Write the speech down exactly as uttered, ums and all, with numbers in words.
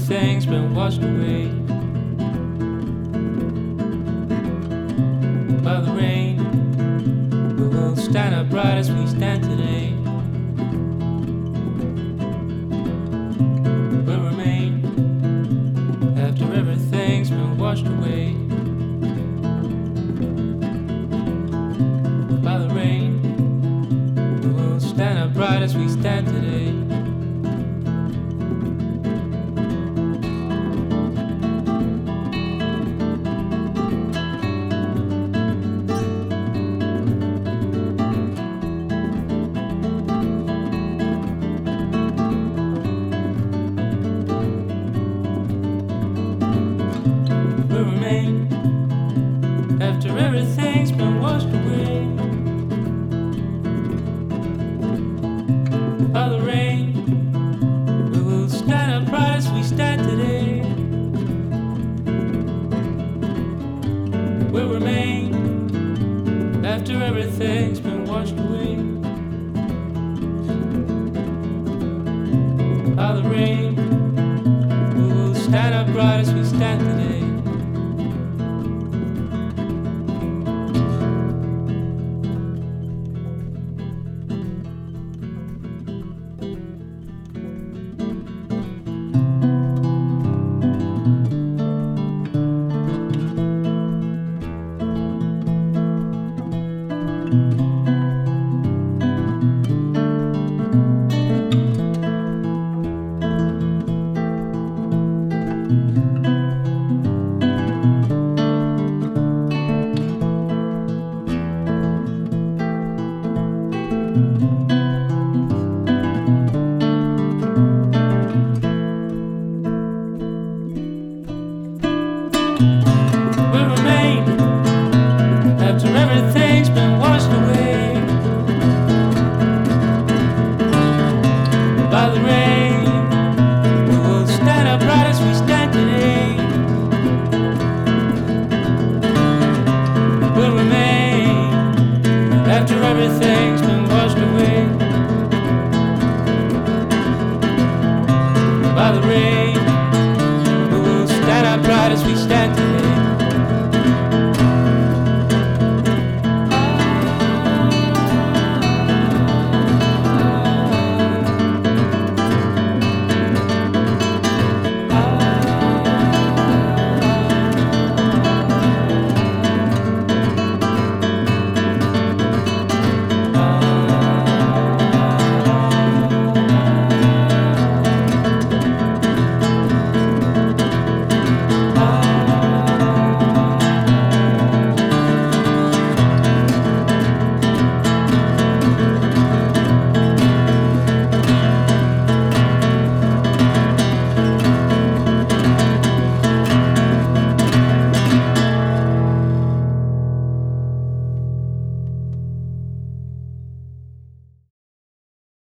everything's been washed away by the rain. We will stand upright as we stand today. We'll remain after everything's been washed away by the rain. We will stand upright as we stand today. After everything's been washed away by the rain, we will stand upright as we stand today. We'll remain after everything's been washed away by the rain. We will stand upright as we stand today. Thank